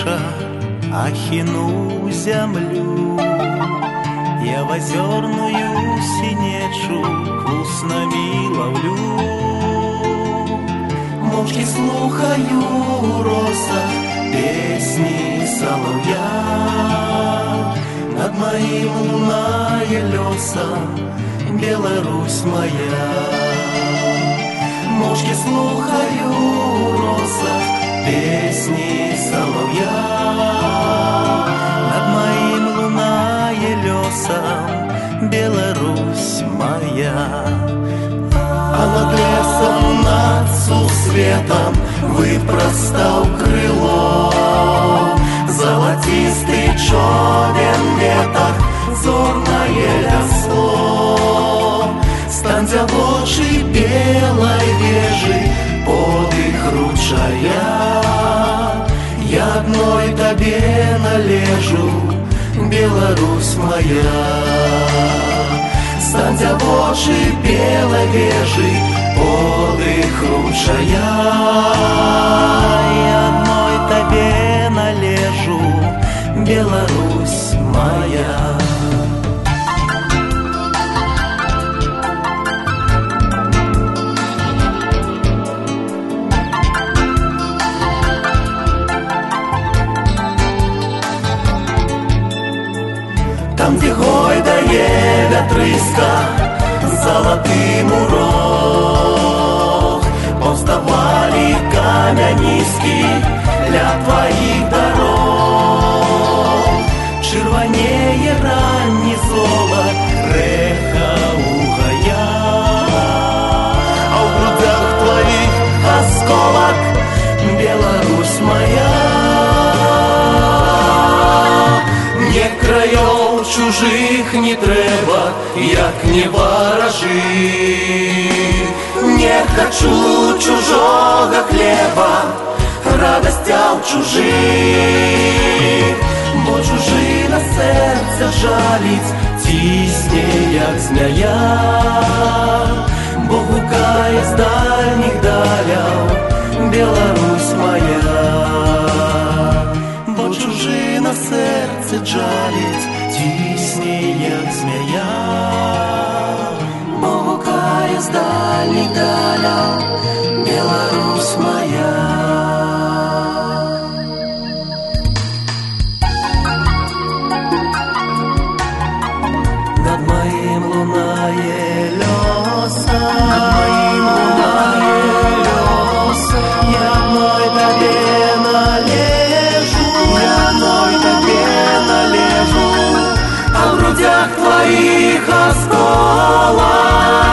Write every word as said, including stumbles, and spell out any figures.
душа ахіну зямлю. Я в озерную синечу вкуснами ловлю. Мовчки слухаю у росах песни соловья. Над моим лунає лёса, Беларусь моя. Мовчки слухаю у росах песни соловья. Над моим лунає лёса, Беларусь моя. А над лесом, над сусветом выпростал крыло. Золотистый човен ветер, зорное лясло. Стань дзявочай белой вежи, подых ручая. Я одной тебе належу, Беларусь моя. Стань дзявочай белой вежи, подых ручая. Я одной тебе належу, Беларусь моя. Там, где гойдае вятрыска, золотым урок, повставали камяниски для твоих дорог. Червонее ранний золот, рэха угая, а в грудях твоих осколок, Беларусь моя. Мне краёў чужих не трэба, як не варажы. Не хочу чужого хлеба, радостяў чужих. Бо чужина сердце жаліць, цісне, як змяя. Бо гукае з дальніх даляў, Беларусь моя. Бо чужина сердце жаліць, цісне, як змяя. Бо гукае з дальніх даляў, Беларусь моя. Над моим лунае лёса, над моим лунае лёса. Я одной тебе належу, я одной тебе належу, а в грудях твоих осколок.